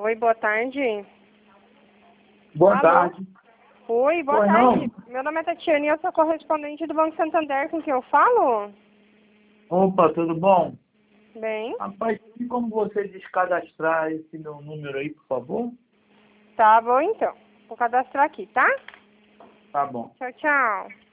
Oi, boa tarde. Boa Alô? tarde. Oi, boa Oi, tarde. não. Meu nome é Tatiane e eu sou correspondente do Banco Santander, com quem eu falo? Opa, tudo bom? Bem, Rapaz, tem como você descadastrar esse meu número aí, por favor? tá bom então. Vou cadastrar aqui, tá? Tá bom. Tchau, tchau.